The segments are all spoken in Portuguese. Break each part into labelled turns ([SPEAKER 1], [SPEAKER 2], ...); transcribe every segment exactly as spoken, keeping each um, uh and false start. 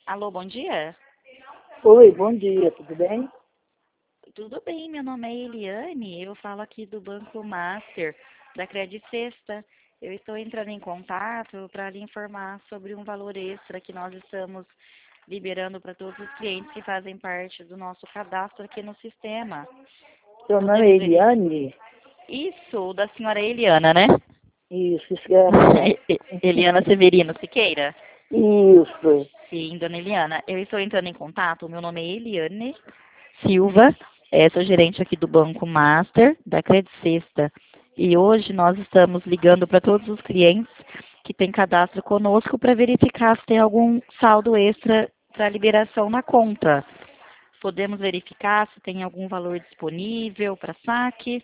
[SPEAKER 1] Alô, bom dia?
[SPEAKER 2] Oi, bom dia, tudo bem?
[SPEAKER 1] Tudo bem, meu nome é Eliane, eu falo aqui do Banco Master, da Credit Sexta. Eu estou entrando em contato para lhe informar sobre um valor extra que nós estamos liberando para todos os clientes que fazem parte do nosso cadastro aqui no sistema.
[SPEAKER 2] Seu nome é
[SPEAKER 1] Podemos verificar?
[SPEAKER 2] Eliane?
[SPEAKER 1] Isso, da senhora Eliana, né?
[SPEAKER 2] Isso, isso que eu ia falar.
[SPEAKER 1] Eliana Severino Siqueira?
[SPEAKER 2] Isso.
[SPEAKER 1] Sim, dona Eliana, eu estou entrando em contato, o meu nome é Eliane Silva, é, sou gerente aqui do Banco Master, da Credit Sexta. E hoje nós estamos ligando para todos os clientes que têm cadastro conosco para verificar se tem algum saldo extra para liberação na conta. Podemos verificar se tem algum valor disponível para saque?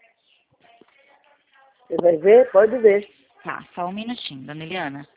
[SPEAKER 2] Você vai ver? Pode ver.
[SPEAKER 1] Tá, só um minutinho, dona Eliana.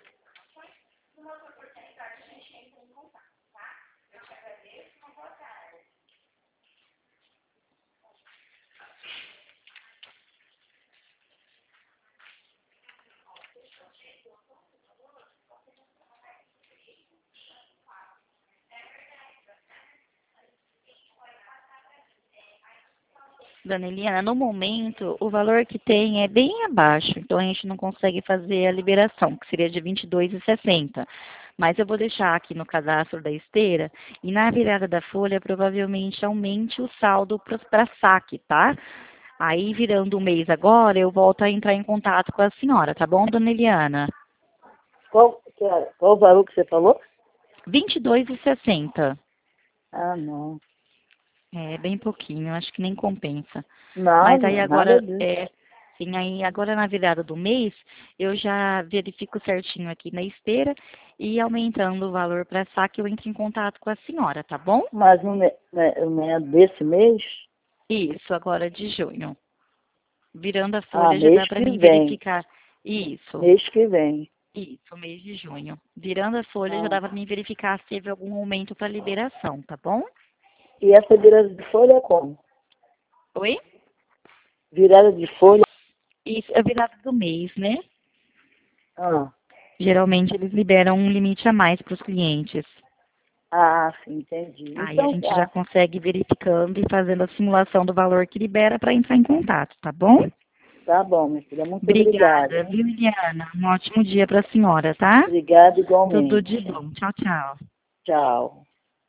[SPEAKER 1] Dona Eliana, no momento, o valor que tem é bem abaixo, então a gente não consegue fazer a liberação, que seria de vinte e dois reais e sessenta centavos. Mas eu vou deixar aqui no cadastro da esteira e na virada da folha provavelmente aumente o saldo para saque, tá? Aí, virando o mês agora, eu volto a entrar em contato com a senhora, tá bom, dona Eliana?
[SPEAKER 2] Qual, que é- qual o valor que você falou?
[SPEAKER 1] vinte e dois reais e sessenta centavos.
[SPEAKER 2] Ah, não.
[SPEAKER 1] É bem pouquinho, acho que nem compensa.
[SPEAKER 2] Não,
[SPEAKER 1] Mas aí
[SPEAKER 2] não, nada
[SPEAKER 1] agora,
[SPEAKER 2] disso.
[SPEAKER 1] é, sim, aí agora na virada do mês, eu já verifico certinho aqui na esteira e aumentando o valor para saque, eu entro em contato com a senhora, tá bom?
[SPEAKER 2] Mas não é, não é, não é desse mês?
[SPEAKER 1] Isso, agora de junho. Virando a
[SPEAKER 2] Ah,
[SPEAKER 1] folha já dá
[SPEAKER 2] mês
[SPEAKER 1] para
[SPEAKER 2] que
[SPEAKER 1] mim
[SPEAKER 2] vem.
[SPEAKER 1] verificar. Isso,
[SPEAKER 2] Mês que vem.
[SPEAKER 1] isso, mês de junho. Virando a folha já
[SPEAKER 2] Ah.
[SPEAKER 1] dá para mim verificar se teve algum aumento para liberação, tá bom?
[SPEAKER 2] E essa virada de folha é como?
[SPEAKER 1] Oi?
[SPEAKER 2] Virada de folha?
[SPEAKER 1] Isso, é virada do mês, né?
[SPEAKER 2] Ah,
[SPEAKER 1] Geralmente eles liberam um limite a mais para os clientes.
[SPEAKER 2] ah, sim, entendi.
[SPEAKER 1] Aí a
[SPEAKER 2] Então
[SPEAKER 1] gente já
[SPEAKER 2] tá.
[SPEAKER 1] consegue verificando e fazendo a simulação do valor que libera para entrar em contato, tá bom?
[SPEAKER 2] Tá bom, minha filha. Muito
[SPEAKER 1] Obrigada,
[SPEAKER 2] obrigada.
[SPEAKER 1] viu, Liliana? Um ótimo dia para a senhora, tá?
[SPEAKER 2] Obrigada
[SPEAKER 1] Tudo de
[SPEAKER 2] igualmente.
[SPEAKER 1] bom. Tchau, tchau.
[SPEAKER 2] Tchau.